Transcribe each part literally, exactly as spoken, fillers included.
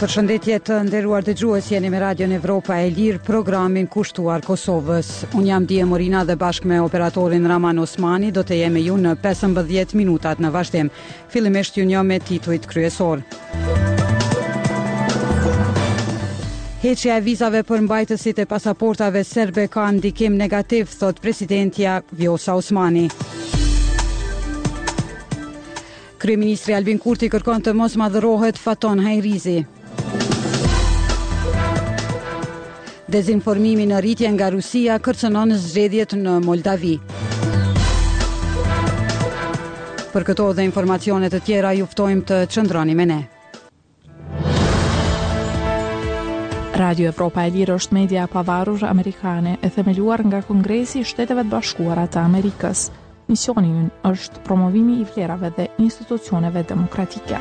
Përshëndetje të nderuar dëgjues, jeni me Radion Evropa e Lirë, programin kushtuar Kosovës. Unë jam Dije Morina dhe bashkë me operatorin Raman Osmani do të jemi ju në pesëmbëdhjetë minutat në vazhdim. Fillimisht ju njoh me titujt kryesor. Heqja e vizave për mbajtësit e pasaportave serbe ka ndikim negativ, thot presidentja Vjosa Osmani. Kryeministri Albin Kurti kërkon të mos madhërohet Faton Hajrizi. Dezinformimi në rritje nga Rusia kërcënon zgjedhjet në Moldavi. Për këto dhe informacione të tjera ju ftojmë të qëndroni me ne. Radio Evropa e Lirë është media pavarur amerikane e themeluar nga Kongresi i Shteteve të Bashkuara të Amerikës. Misioni ynë është promovimi i vlerave dhe institucioneve demokratike.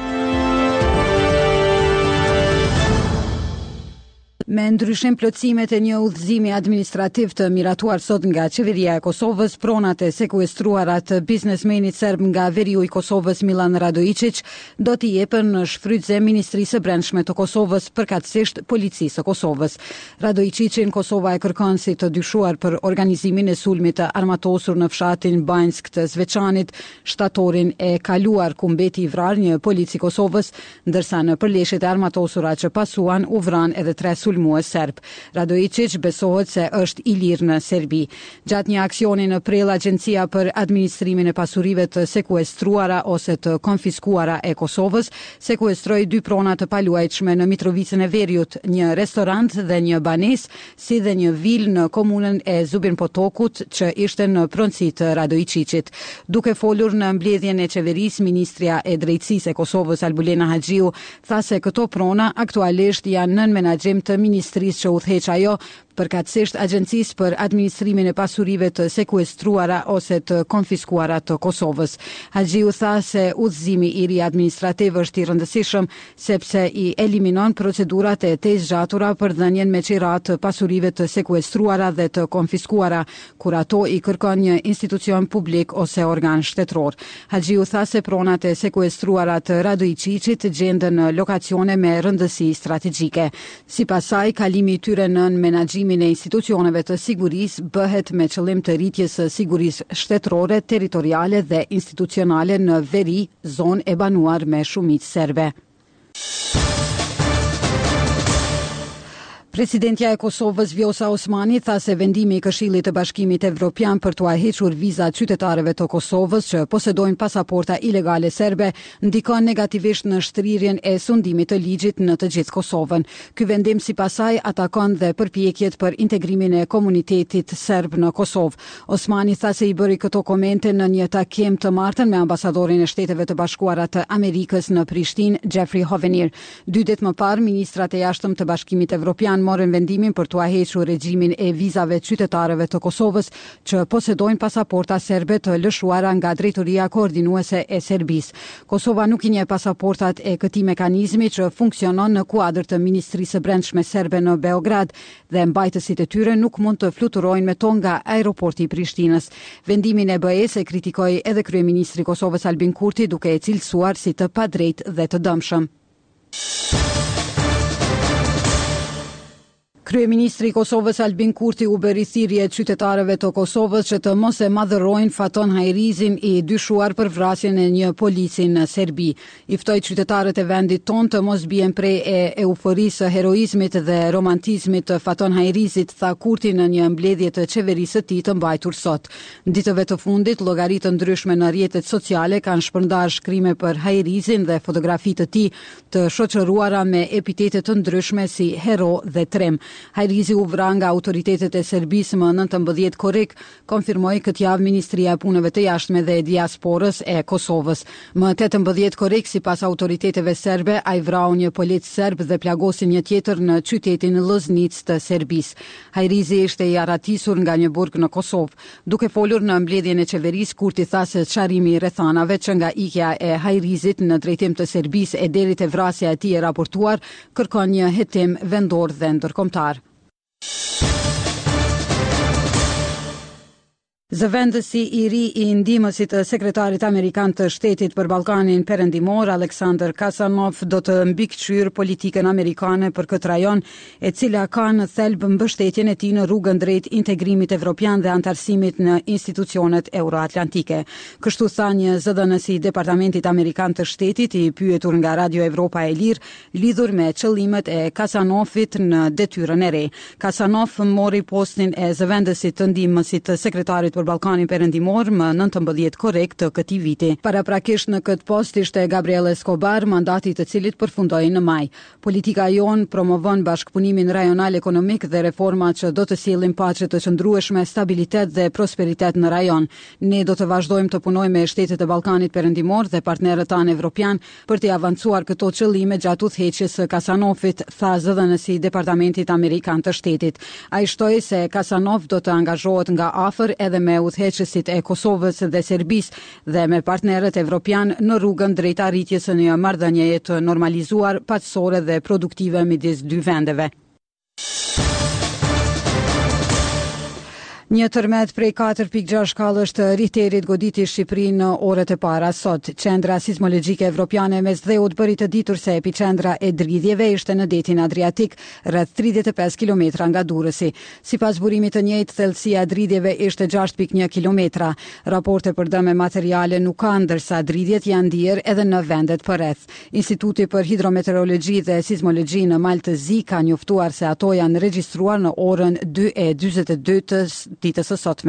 Me ndryshim plotësimet e një udhëzimi administrativ të miratuar sot nga qeveria e Kosovës, pronat e sekuestruara të biznesmenit serb nga veriu i Kosovës Milan Radojičić do t'i jepen në shfrytëzim Ministrisë së Brendshme të Kosovës, përkatësisht Policisë së Kosovës. Radojičićin Kosova e kërkon si të dyshuar për organizimin e sulmit të armatosur në fshatin Banjsk të Zveçanit shtatorin e kaluar, ku mbeti i vrarë një polic i Kosovës, ndërsa në përleshjet e armatosura që pasuan u vran edhe tre sulmues serb. Radojičić besohet se është i lirë në Serbi. Gjatë një aksioni në prill, Agjencia për Administrimin e Pasurive të Sekuestruara ose të Konfiskuara e Kosovës sekuestroi dy prona të paluajtshme në Mitrovicën e Veriut, një restorant dhe një banesë, si dhe një vilë në komunën e Zubin Potokut që ishte në pronësi të Radojičićit. Duke folur në mbledhjen e qeverisë, ministrja e drejtësisë e Kosovës Albulena Haxhiu tha se këto prona aktualisht janë nën menaxhim të ministrisë që udhëheq ajo, përkatësisht Agjencisë për Administrimin e Pasurive të Sekuestruara ose të Konfiskuara të Kosovës. Haxhiu tha se udhëzimi i ri administrativ është i rëndësishëm sepse i eliminon procedurat e të zgjatura për dhënien me qirat të pasurive të sekuestruara dhe të konfiskuara, kur ato i kërkon një institucion publik ose organ shtetëror. Haxhiu tha se pronat e sekuestruara të Radojičićit gjenden në lokacione me rëndësi strategjike. Sipas saj, kalimi i tyre në menaxhim e institucioneve të sigurisë bëhet me qëllim të rritjes së sigurisë shtetërore, territoriale dhe institucionale në veri, zonë e banuar me shumicë serbe. Presidentja e Kosovës Vjosa Osmani tha se vendimi i Këshillit të Bashkimit Evropian për t'u hequr vizat qytetarëve të Kosovës që posedojnë pasaporta ilegale serbe ndikon negativisht në shtrirjen e sundimit të ligjit në të gjithë Kosovën. Ky vendim sipas saj atakon dhe përpjekjet për integrimin e komunitetit serb në Kosovë. Osmani tha se i bëri këto komente në një takim të martën me ambasadorin e Shteteve të Bashkuara të Amerikës në Prishtinë, Jeffrey Hovenier. Dy ditë më parë, ministrat e jashtëm të Bashkimit Evropian morën vendimin për t'u hequr regjimin e vizave qytetarëve të Kosovës që posedojnë pasaporta serbe të lëshuara nga Drejtoria Koordinuese e Serbisë. Kosova nuk i njeh pasaportat e këtij mekanizmi që funksionon në kuadër të Ministrisë së Brendshme serbe në Beograd dhe mbajtësit e tyre nuk mund të fluturojnë me to nga aeroporti i Prishtinës. Vendimin e B E-s e kritikoi edhe kryeministri i Kosovës Albin Kurti, duke e cilësuar si të padrejtë dhe të dëmshëm. Kryeministri i Kosovës Albin Kurti u bëri thirrje qytetarëve të Kosovës që të mos e madhërojnë Faton Hajrizin, i dyshuar për vrasjen e një polici në Serbi. I ftoi qytetarët e vendit tonë të mos bien prej e euforisë së heroizmit dhe romantizmit të Faton Hajrizit, tha Kurti në një mbledhje të qeverisë së tij të mbajtur sot. Ditëve të fundit, llogaritë të ndryshme në rrjetet sociale kanë shpërndar shkrime për Hajrizin dhe fotografi të tij të shoqëruara me epitete të ndryshme si hero dhe trem. Hajrizi u vra nga autoritetet e Serbisë më nëntëmbëdhjetë korrik, konfirmoi këtë javë Ministria e Punëve të Jashtme dhe Diasporës e Kosovës. Më tetëmbëdhjetë korrik, sipas autoriteteve serbe, ai vrau një polic serb dhe plagosi një tjetër në qytetin Loznic të Serbisë. Hajrizi ishte i arratisur nga një burg në Kosovë. Duke folur në mbledhjen e qeverisë, Kurti tha se çarrimi i rrethanave që nga ikja e Hajrizit në drejtim të Serbisë e deri te vrasja e tij e raportuar kërkon një hetim vendor dhe ndërkombëtar. Zëvendësi i ri i ndihmësit të sekretarit amerikan të shtetit për Ballkanin Perëndimor, Aleksandr Kasanov, do të mbikëqyrë politikën amerikane për këtë rajon, e cila ka në thelb mbështetjen e tij në rrugën drejt integrimit evropian dhe antarësimit në institucionet euroatlantike. Kështu tha një zëdhënës i Departamentit Amerikan të Shtetit, i pyetur nga Radio Evropa e Lirë, lidhur me qëllimet e Kasanovit në detyrën e re. Kasanov mori postin e zëvendësit të ndihmësit të sekretarit për Ballkanin Perëndimor më nëntëmbëdhjetë korrekt të këtij viti. Paraprakisht në këtë post ishte Gabriel Escobar, mandati i të cilit përfundoi në maj. Politika jon promovon bashkëpunimin rajonal ekonomik dhe reforma që do të sjellin paqe të qëndrueshme, stabilitet dhe prosperitet në rajon. Ne do të vazhdojmë të punojmë me shtetet e Ballkanit Perëndimor dhe partnerët tanë evropian për të avancuar këto qëllime gjatë udhëheqjes së Kasanovit, tha zëdhënësi i Departamentit Amerikan të Shtetit. Ai shtoi se Kasanov do të angazhohet nga afër edhe me udhëheqësit e Kosovës dhe Serbisë dhe me partnerët evropian në rrugën drejt arritjes së një marrëdhënieje të normalizuar, paqësore dhe produktive midis dy vendeve. Një tërmet prej katër pikë gjashtë shkallësh të Richterit goditi Shqipërinë në orët e para sot. Qendra Sismologjike Evropiane mes dheut bëri të ditur se epiqendra e dridhjeve ishte në detin Adriatik, rreth tridhjetë e pesë kilometra nga Durrësi. Sipas burimit të njëjtë, thellësia e dridhjeve ishte gjashtë pikë një kilometra. Raporte për dëme materiale nuk ka, ndërsa dridhjet janë ndier edhe në vendet përreth. Instituti për Hidrometeorologji dhe Sismologji në Maltëzi ka njoftuar se ato janë regjistruar në orën dy e njëzet e dy të ditës së sotme.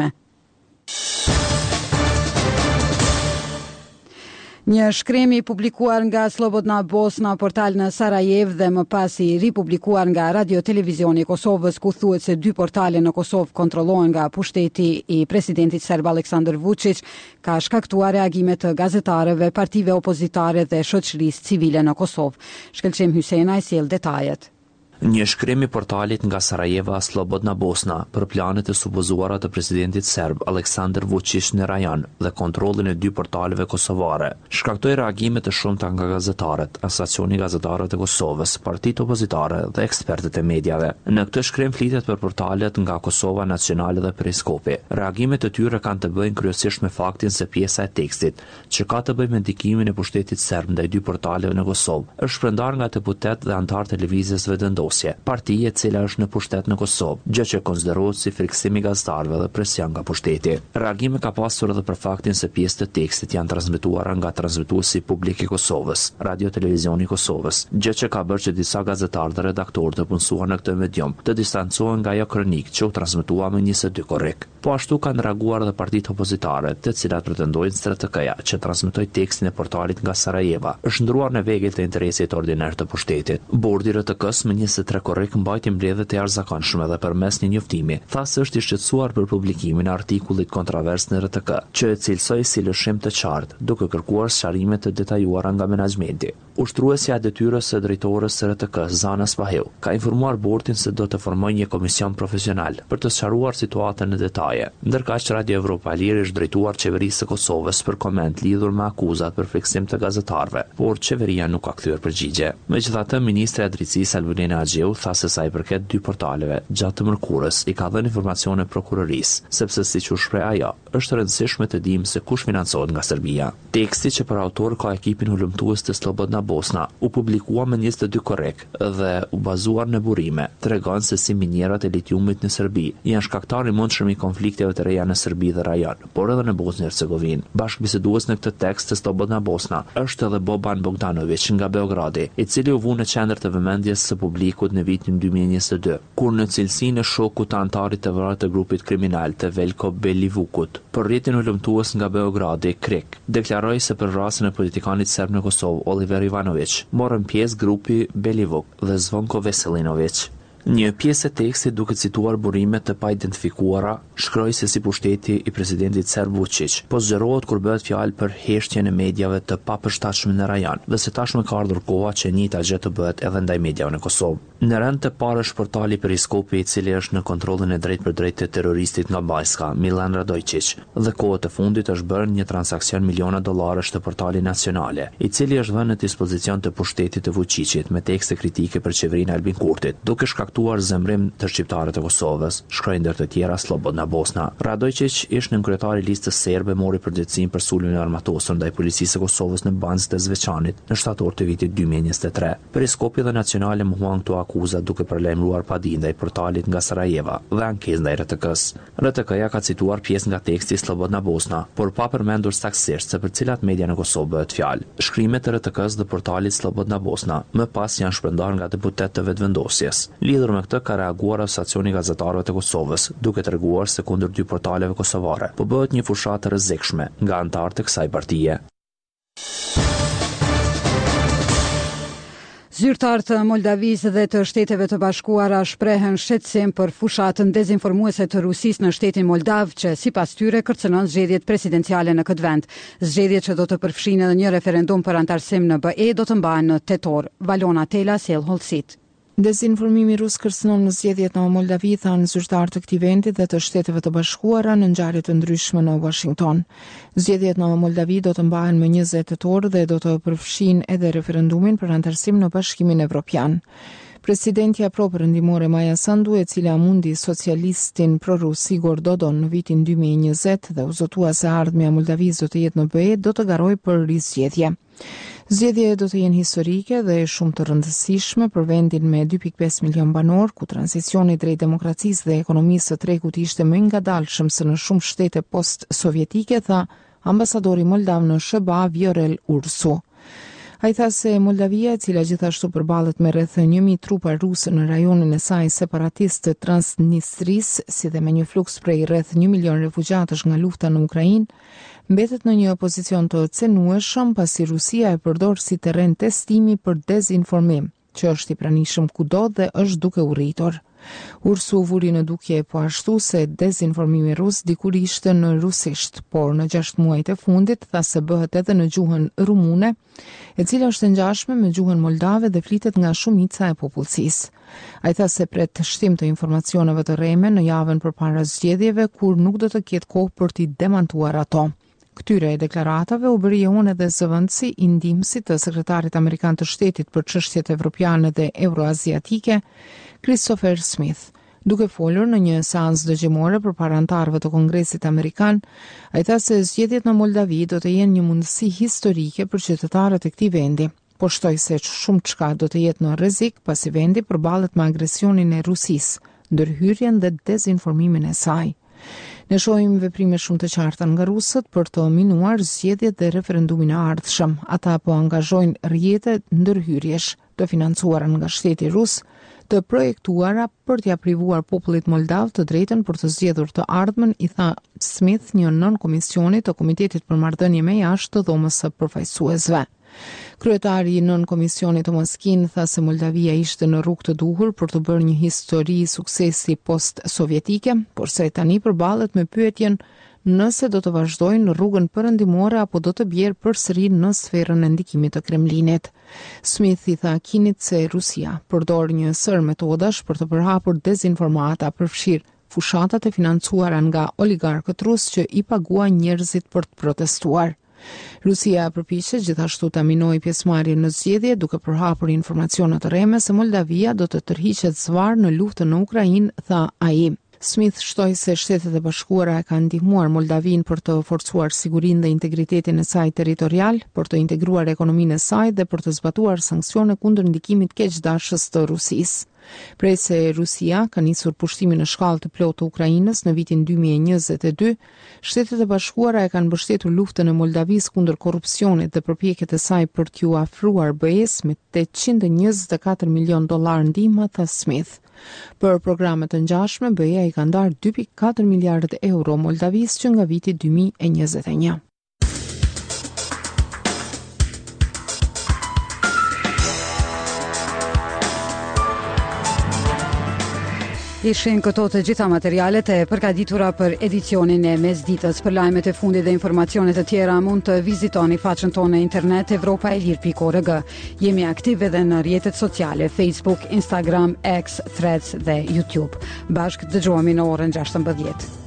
Një shkrim i publikuar nga Slobodna Bosna portal në Sarajev dhe më pas i ripublikuar nga Radio Televizioni i Kosovës, ku thuhet se dy portale në Kosovë kontrollohen nga pushteti i presidentit serb Aleksandar Vučić, ka shkaktuar reagime të gazetarëve, partive opozitare dhe shoqërisë civile në Kosovë. Shkëlqem Hysena i sjell detajet. Një shkrim i portalit nga Sarajeva Slobodna Bosna për planet e supozuara të presidentit serb Aleksandar Vučić në rajon dhe kontrollin e dy portaleve kosovare shkaktoi reagime të shumta nga gazetarët, Asociacioni i Gazetarëve të Kosovës, partitë opozitare dhe ekspertët e mediave. Në këtë shkrim flitet për portalet nga Kosova Nacionale dhe Periskopi. Reagimet e tyre kanë të bëjnë kryesisht me faktin se pjesa e tekstit që ka të bëjë me ndikimin e pushtetit serb ndaj dy portaleve në Kosovë është shpërndar nga deputet dhe antar televizjes vetëndosje, partia e cila është në pushtet në Kosovë, gjë që konsiderohet si friksim i gazetarëve dhe presion nga pushteti. Reagime ka pasur edhe për faktin se pjesë të tekstit janë transmetuara nga transmetuesi publik i Kosovës, Radio Televizioni i Kosovës, gjë që ka bërë që disa gazetarë dhe redaktorë të punësuar në këtë medium të distancohen nga ajo kronikë që u transmetua me njëzet e dy korrik. Po ashtu kanë reaguar edhe partitë opozitare, të cilat pretendojnë se R T K-ja që transmetoi tekstin e portalit nga Sarajeva është ndruar në vegël të interesit ordiner të pushtetit. Bordi R T K-s me njëzet e tre korrik mbajti mbledhjet e jashtëzakonshme dhe përmes një njoftimi tha se është i shqetësuar për publikimin e artikullit kontrovers në R T K, që e cilësoi si lëshim të qartë, duke kërkuar sqarime të detajuara nga menaxhmenti. Ushtruesja e detyrës së drejtores së R T K, Zana Spahiu, ka informuar bordin se do të formojë një komision profesional për të sqaruar situatën në detaje. Ndërkaq Radio Evropa e Lirë është drejtuar qeverisë së Kosovës për koment lidhur me akuzat për friksim të gazetarëve, por qeveria nuk ka kthyer përgjigje. Megjithatë, ministri i drejtësisë Albinina Axhiu tha se sa i përket dy portaleve, gjatë të mërkurës i ka dhënë informacione prokurorisë, sepse siç u shpreh ajo, është rëndësishme të dimë se kush financohet nga Serbia. Teksti që për autor ka ekipin hulumtues të Slobodna Bosna u publikua me njëzet e dy korrik dhe u bazuar në burime, tregon se si minierat e litiumit në Serbi janë shkaktar i mundshëm i konflikteve të reja në Serbi dhe rajon, por edhe në Bosnjë Hercegovinë. Bashkëbisedues në këtë tekst të Slobodna Bosna është edhe Boban Bogdanović nga Beogradi, i cili u vu në qendër të vëmendjes së publikut në vitin dy mijë e njëzet e dy, kur në cilësinë e shokut të antarit të vrarë të grupit kriminal të Veljko Belivukut, për rrjetin hulumtues nga Beogradi, Krik, deklaroi se për vrasjen e politikanit serb në Kosovë, Oliver Ivanović, morën pjesë grupi Belivuk dhe Zvonko Veselinović. Një pjesë e tekstit, duke cituar burime të pa identifikuara, shkroi se si pushteti i presidentit serb Vučić po zgjerohet kur bëhet fjalë për heshtjen e mediave të papërshtatshme në rajon, dhe se tashmë ka ardhur koha që njëjta gjë të bëhet edhe ndaj mediave në Kosovë. Në rënd të parë është portali Periskopi, i cili është në kontrollin e drejt për drejt të terroristit nga Bajska, Milan Radojčić, dhe kohët e fundit është bërë një transakcion miliona dollarësh të portali nacionale, i cili është vënë në dispozicion të pushtetit të Vučićit me tekste kritike për qeverinë e Albin Kurtit, duke shkaktuar zemrim të shqiptarët e Kosovës, shkroi ndër të tjera Slobodna Bosna. Radojčić ishte në kryetari i listës serbe, mori përgjegjësinë për sulmin e armatosur ndaj policisë së Kosovës në Banjë të Zveçanit në shtator të vitit dy mijë e njëzet e tre. Periskopi dhe nacionale mohuan këto akuza duke përlajmëruar padi ndaj portalit nga Sarajeva dhe ankesë ndaj R T K-s. R T K-ja ka cituar pjesë nga teksti Slobodna Bosna, por pa përmendur saktësisht se për cilat media në Kosovë bëhet fjalë. Shkrimet e R T K-s dhe portalit Slobodna Bosna më pas janë shpërndar nga deputet të vetëvendosjes. Lidhur me këtë ka reaguar Asociacioni i Gazetarëve të Kosovës, duke treguar se kundër dy portaleve kosovare po bëhet një fushatë rrezikshme nga anëtarët e kësaj partie. Zyrtarët të Moldavisë dhe të Shteteve të Bashkuara shprehen shqetësim për fushatën dezinformuese të Rusisë në shtetin Moldav, që sipas tyre kërcënon zgjedhjet presidenciale në këtë vend. Zgjedhjet që do të përfshinë edhe një referendum për antarësim në B E do të mbahen në tetor. Valona Tela sjell hollësit. Dezinformimi rus kërcënon në zgjedhjet në Moldavi, thanë zyrtarë të këtij vendi dhe të Shteteve të Bashkuara në ngjarje të ndryshme në Washington. Zgjedhjet në Moldavi do të mbahen më njëzet tetor dhe do të përfshinë edhe referendumin për antarësim në Bashkimin Evropian. Presidentja pro perëndimore Maja Sandu, e cila mundi socialistin prorus Igor Dodon në vitin dy mijë e njëzet dhe u zotua se ardhmja e Moldavisë do të jetë në B E, do të garojë për rizgjedhje. Zgjedhjet do të jenë historike dhe shumë të rëndësishme për vendin me dy pikë pesë milion banor, ku transicioni drejt demokracisë dhe ekonomisë së tregut ishte më i ngadalshëm se në shumë shtete post-sovjetike, tha ambasadori moldav në S B A Viorel Ursu. Ai tha se Moldavia, e cila gjithashtu përballet me rreth një mijë trupa ruse në rajonin e saj separatist të Transnistrisë, si dhe me një fluks prej rreth një milion refugjatësh nga lufta në Ukrainë, mbetet në një pozicion të cenueshëm pasi Rusia e përdor si terren testimi për dezinformim, që është i pranishëm kudo dhe është duke u rritur. Ursu vuri në dukje po ashtu se dezinformimi rus dikur ishte në rusisht, por në gjashtë muajt e fundit tha se bëhet edhe në gjuhën rumune, e cila është ngjashme me gjuhën moldave dhe flitet nga shumica e popullsisë. Ai tha se pret shtim të informacioneve të rreme në javën përpara zgjedhjeve, kur nuk do të ketë kohë për t'i demantuar ato. Këtyre deklaratave u bëri unë edhe zëvendësi i ndihmësit të sekretarit amerikan të shtetit për çështjet evropiane dhe euroaziatike, Christopher Smith. Duke folur në një seancë dëgjimore përpara anëtarëve të Kongresit Amerikan, ai tha se zgjedhjet në Moldavi do të jenë një mundësi historike për qytetarët e këtij vendi. Po shtoi se shumë çka do të jetë në rrezik pasi vendi përballet me agresionin e Rusisë, ndërhyrjen dhe dezinformimin e saj. Ne shohim veprime shumë të qarta nga rusët për të minuar zgjedhjet dhe referendumin e ardhshëm. Ata po angazhojnë rrjete ndërhyrjesh të financuara nga shteti rus, të projektuara për t'ia privuar popullit moldav të drejtën për të zgjedhur të ardhmen, i tha Smith, një nën komisioni të Komitetit për Marrëdhënie me Jashtë të Dhomës së Përfaqësuesve. Kryetari i nën komisionit Thomas Kin tha se Moldavia ishte në rrugë të duhur për të bërë një histori suksesi post-sovjetike, por se tani përballet me pyetjen nëse do të vazhdojnë në rrugën perëndimore apo do të bjerë përsëri në sferën e ndikimit të Kremlinit. Smith i tha Kinit se Rusia përdor një sër metodash për të përhapur dezinformata, përfshirë fushatat e financuara nga oligarkët rus që i paguajnë njerëzit për të protestuar. Rusia përpiqet gjithashtu ta minojë pjesëmarrjen në zgjedhje duke përhapur informacione të rreme se Moldavia do të tërhiqet zvar në luftën në Ukrainë, tha ai. Smith shtoi se Shtetet e Bashkuara e kanë ndihmuar Moldavin për të forcuar sigurinë dhe integritetin e saj territorial, për të integruar ekonominë e saj dhe për të zbatuar sanksione kundër ndikimit keqdashës të Rusisë. Prej se Rusia ka nisur pushtimin në shkallë të plotë të Ukrainës në vitin dy mijë e njëzet e dy, Shtetet e Bashkuara e kanë mbështetur luftën e Moldavisë kundër korrupsionit dhe përpjekjet e saj për t'u afruar B E-s me tetëqind e njëzet e katër milion dollar ndihmë, tha Smith. Për programe të ngjashme, B E-ja i ka ndarë dy pikë katër miliardë euro Moldavisë që nga viti dy mijë e njëzet e një. Ishin këto të gjitha materialet e përgatitura për edicionin e mesditës. Për lajmet e fundit dhe informacione të tjera mund të vizitoni faqen tonë internet europa e lir pikë org. Jemi aktiv edhe në rrjetet sociale Facebook, Instagram, X, Threads dhe YouTube. Bashkë dëgjohemi në orën gjashtëmbëdhjetë.